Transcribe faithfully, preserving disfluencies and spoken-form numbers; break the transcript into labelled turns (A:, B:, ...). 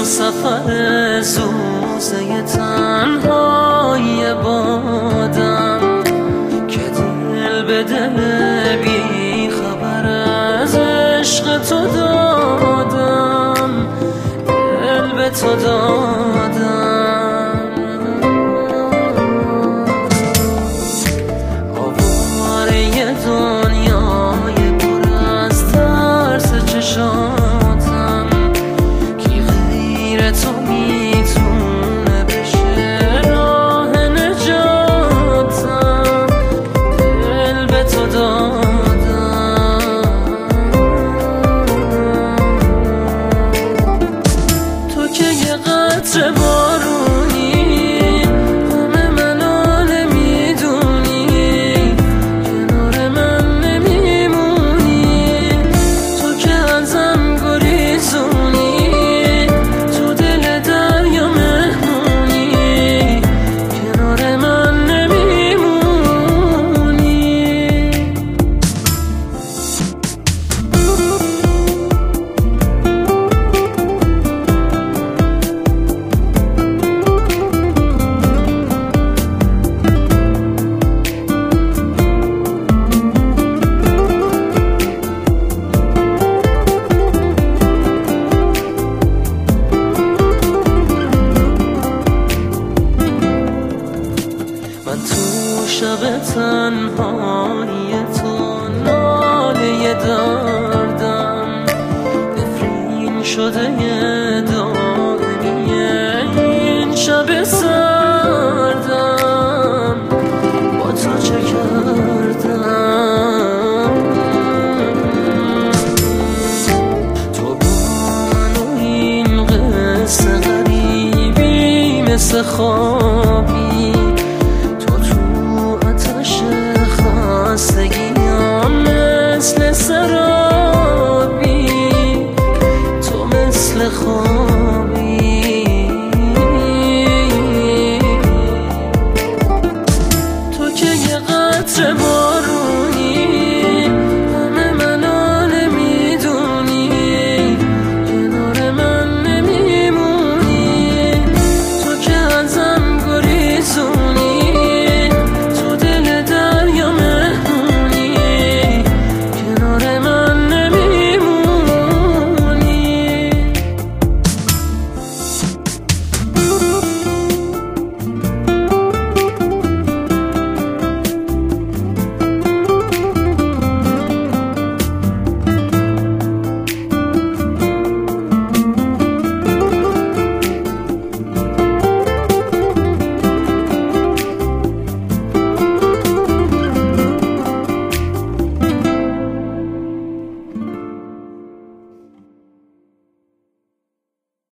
A: سفر سوزه تنهای بادم که دل به دل بی خبر از عشق تو دادم، دل به تو دادم. آواره دنیای پر از ترس چشاتم کی غیر تو میتونه بشه راه نجاتم، دل به تو دادم. تو که یه قطره بارونی همه منو نمیدونی، کنار من نمیمونی. تو که ازم گریزونی تو دل دریا مهمونی، کنار من نمیمونی. من تو شب تنهایی تو ناله دردم، نفرین شده دائمی این شب سردم. با تو چه کردم؟ تو با من و این قصه غریبی مثل خوابی، خستگیم مثل سرابی، تو مثل خواب